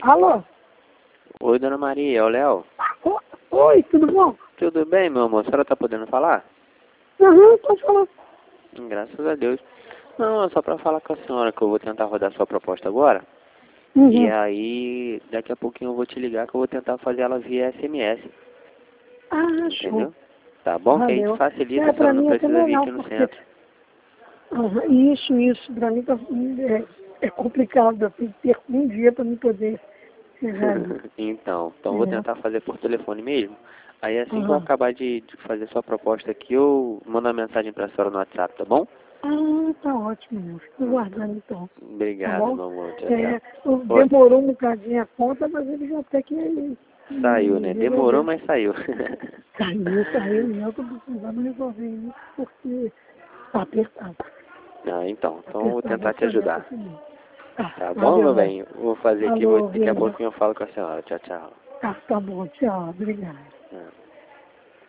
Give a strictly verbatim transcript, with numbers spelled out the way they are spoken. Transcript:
Alô? Oi, dona Maria, é o Léo. O- Oi, tudo bom? Tudo bem, meu amor? A senhora tá podendo falar? Aham, pode falar. Graças a Deus. Não, é só pra falar com a senhora que eu vou tentar rodar sua proposta agora. E Uhum. aí, daqui a pouquinho eu vou te ligar que eu vou tentar fazer ela via S M S. Ah, Entendeu? show. Tá bom? Que a gente Valeu. facilita, É, a pra senhora não mim é até precisa vir legal, aqui no porque... centro. Aham, isso, isso, pra mim tá, é, é complicado. Eu tenho que ter um dia pra me poder chegar ali. então, então eu vou Entendeu? tentar fazer por telefone mesmo. Aí assim que eu Aham. acabar de, de fazer sua proposta aqui, eu mando uma mensagem pra senhora no WhatsApp, tá bom? Ah, tá ótimo, meu. Estou guardando então. Tá Obrigado, bom? meu amor. Tchau, É, tchau. Oi. demorou um bocadinho a conta, mas ele já até que Saiu, me né? Demorou, resolveu. mas saiu. Saiu, saiu, e eu tô precisando resolver isso porque tá apertado. Ah, então. Tá Então eu vou apertado tentar te essa meta ajudar. comigo. Tá, Tá bom, meu valeu. bem? Vou fazer aqui, vou, Alô, daqui a Renan. pouquinho eu falo com a senhora. Tchau, tchau. Tá, tá bom, tchau, obrigado. Ah.